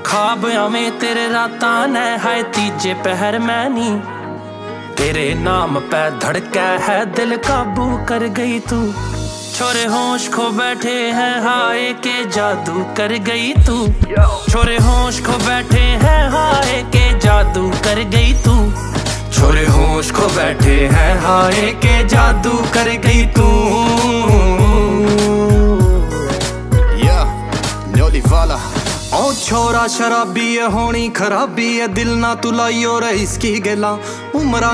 ख्वाब आवे तेरे रातां ने हाय तीजे पहर मैनी तेरे नाम पे धड़का है दिल काबू कर गई तू। छोरे होश खो बैठे हैं हाय के जादू कर गई तू। छोरे होश खो बैठे हैं हाय के जादू कर गई तू। छोरे होश खो बैठे हैं हाय के जादू कर गई तू। ओ छोरा शराबी है होनी खराबी है दिल ना तू लाइयो रईस की गला उमरा